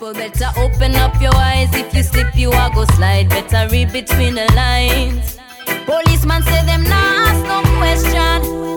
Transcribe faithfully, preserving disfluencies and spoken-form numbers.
People better open up your eyes. If you slip, you are go slide. Better read between the lines. Policeman say them nah ask no question.